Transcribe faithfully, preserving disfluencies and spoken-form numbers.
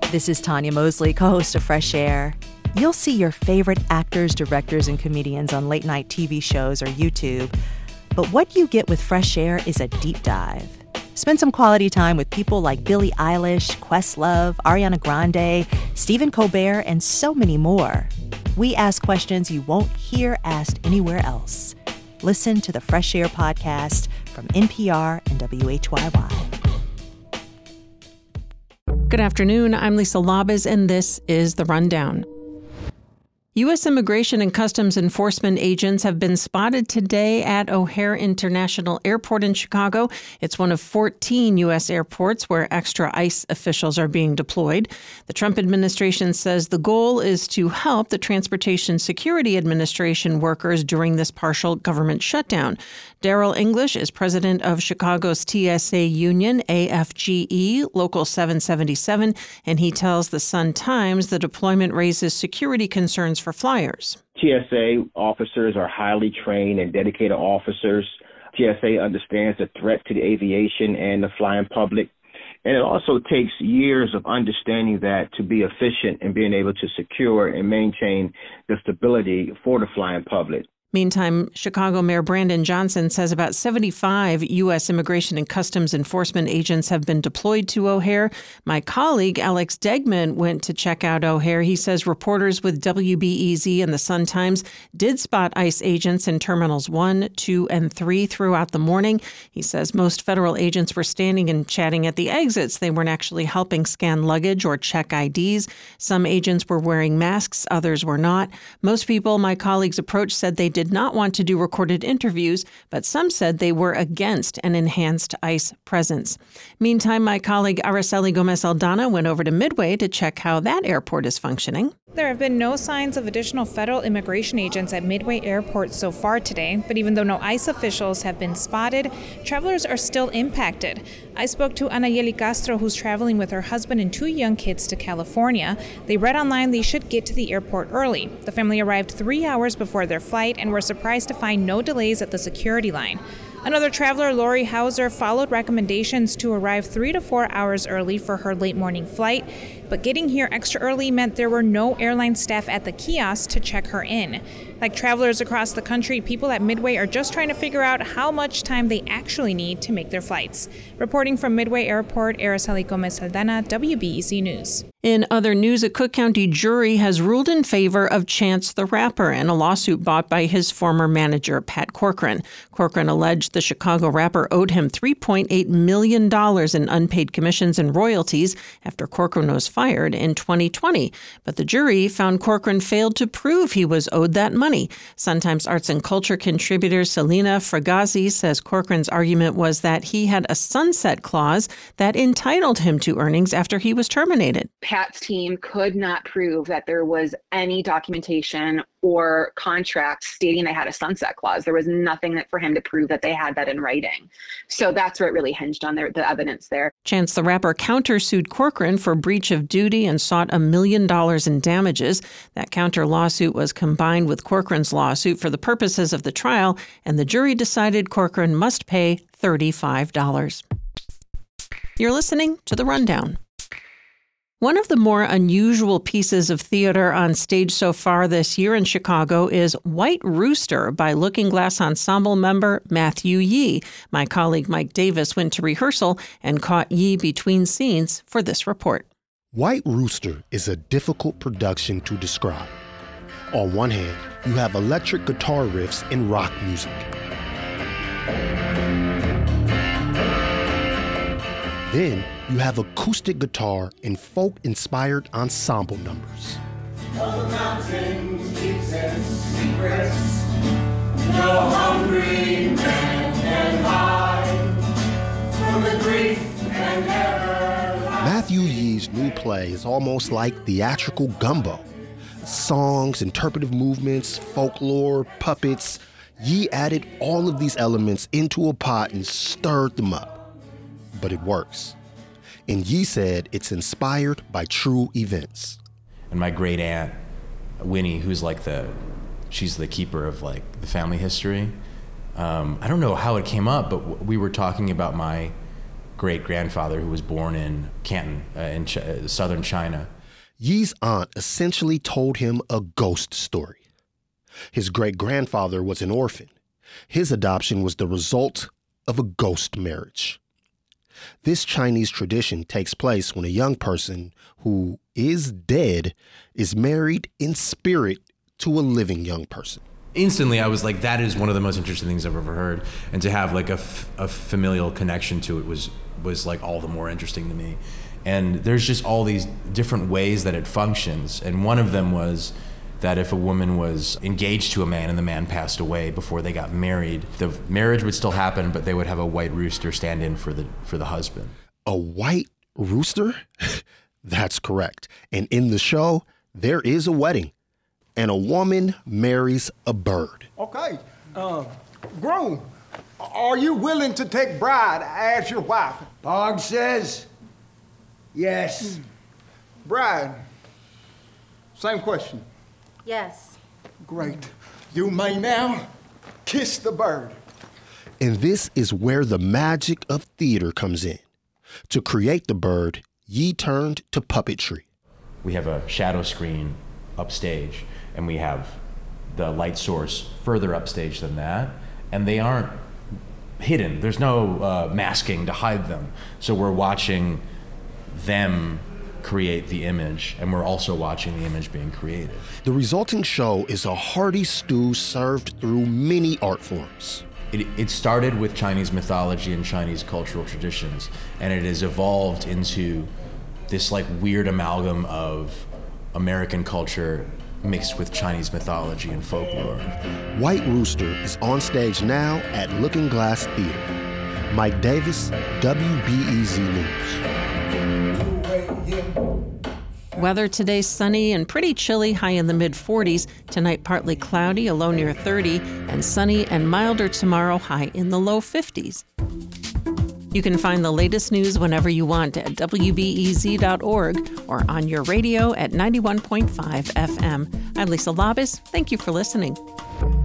This is Tanya Mosley, co-host of Fresh Air. You'll see your favorite actors, directors, and comedians on late-night T V shows or YouTube. But what you get with Fresh Air is a deep dive. Spend some quality time with people like Billie Eilish, Questlove, Ariana Grande, Stephen Colbert, and so many more. We ask questions you won't hear asked anywhere else. Listen to the Fresh Air podcast from N P R and W H Y Y. Good afternoon. I'm Lisa Labez, and this is The Rundown. U S Immigration and Customs Enforcement agents have been spotted today at O'Hare International Airport in Chicago. It's one of fourteen U S airports where extra ICE officials are being deployed. The Trump administration says the goal is to help the Transportation Security Administration workers during this partial government shutdown. Daryl English is president of Chicago's T S A union, A F G E, Local seven seventy-seven, and he tells the Sun-Times the deployment raises security concerns for flyers. T S A officers are highly trained and dedicated officers. T S A understands the threat to the aviation and the flying public. And it also takes years of understanding that to be efficient and being able to secure and maintain the stability for the flying public. Meantime, Chicago Mayor Brandon Johnson says about seventy-five U S Immigration and Customs Enforcement agents have been deployed to O'Hare. My colleague, Alex Degman, went to check out O'Hare. He says reporters with W B E Z and the Sun-Times did spot ICE agents in Terminals one, two, and three throughout the morning. He says most federal agents were standing and chatting at the exits. They weren't actually helping scan luggage or check I Ds. Some agents were wearing masks, others were not. Most people my colleagues approached said they did not want to do recorded interviews, but some said they were against an enhanced ICE presence. Meantime, my colleague Araceli Gomez-Aldana went over to Midway to check how that airport is functioning. There have been no signs of additional federal immigration agents at Midway Airport so far today, but even though no ICE officials have been spotted, travelers are still impacted. I spoke to Anayeli Castro, who's traveling with her husband and two young kids to California. They read online they should get to the airport early. The family arrived three hours before their flight and were surprised to find no delays at the security line. Another traveler, Lori Hauser, followed recommendations to arrive three to four hours early for her late morning flight, but getting here extra early meant there were no airline staff at the kiosk to check her in. Like travelers across the country, people at Midway are just trying to figure out how much time they actually need to make their flights. Reporting from Midway Airport, Araceli Gomez-Aldana, W B E Z News. In other news, a Cook County jury has ruled in favor of Chance the Rapper in a lawsuit brought by his former manager, Pat Corcoran. Corcoran alleged the Chicago rapper owed him three point eight million dollars in unpaid commissions and royalties after Corcoran was fired in twenty twenty. But the jury found Corcoran failed to prove he was owed that money. Sun-Times Arts and Culture contributor Selena Fragazi says Corcoran's argument was that he had a sunset clause that entitled him to earnings after he was terminated. Pat's team could not prove that there was any documentation or contract stating they had a sunset clause. There was nothing that for him to prove that they had that in writing. So that's where it really hinged on their, the evidence there. Chance the Rapper countersued Corcoran for breach of duty and sought a million dollars in damages. That counter lawsuit was combined with Corcoran's lawsuit for the purposes of the trial, and the jury decided Corcoran must pay thirty-five dollars. You're listening to The Rundown. One of the more unusual pieces of theater on stage so far this year in Chicago is White Rooster by Looking Glass Ensemble member Matthew Yee. My colleague Mike Davis went to rehearsal and caught Yee between scenes for this report. White Rooster is a difficult production to describe. On one hand, you have electric guitar riffs in rock music. Then you have acoustic guitar and folk-inspired ensemble numbers. No mountain keeps its secrets. No hungry man can hide from the grief and never. Matthew Yee's new play is almost like theatrical gumbo. Songs, interpretive movements, folklore, puppets. Yee added all of these elements into a pot and stirred them up. But it works. And Yee said it's inspired by true events. And my great aunt, Winnie, who's like the, she's the keeper of like the family history. Um, I don't know how it came up, but we were talking about my great-grandfather who was born in Canton, uh, in Ch- uh, southern China. Yi's aunt essentially told him a ghost story. His great-grandfather was an orphan. His adoption was the result of a ghost marriage. This Chinese tradition takes place when a young person who is dead is married in spirit to a living young person. Instantly, I was like, that is one of the most interesting things I've ever heard. And to have like a, f- a familial connection to it was was like all the more interesting to me. And there's just all these different ways that it functions. And one of them was that if a woman was engaged to a man and the man passed away before they got married, the marriage would still happen, but they would have a white rooster stand in for the for the husband. A white rooster? That's correct. And in the show, there is a wedding, and a woman marries a bird. Okay, uh, groom, are you willing to take bride as your wife? Bog says yes. Bride, same question. Yes. Great. You may now kiss the bird. And this is where the magic of theater comes in. To create the bird, Yi turned to puppetry. We have a shadow screen upstage, and we have the light source further upstage than that, and they aren't hidden. There's no uh, masking to hide them. So we're watching them create the image, and we're also watching the image being created. The resulting show is a hearty stew served through many art forms. It, it started with Chinese mythology and Chinese cultural traditions, and it has evolved into this like weird amalgam of American culture mixed with Chinese mythology and folklore. White Rooster is on stage now at Looking Glass Theater. Mike Davis, W B E Z News. Weather today sunny and pretty chilly, high in the mid forties. Tonight partly cloudy, a low near thirty, and sunny and milder tomorrow, high in the low fifties. You can find the latest news whenever you want at W B E Z dot org or on your radio at ninety-one point five F M. I'm Lisa Labus. Thank you for listening.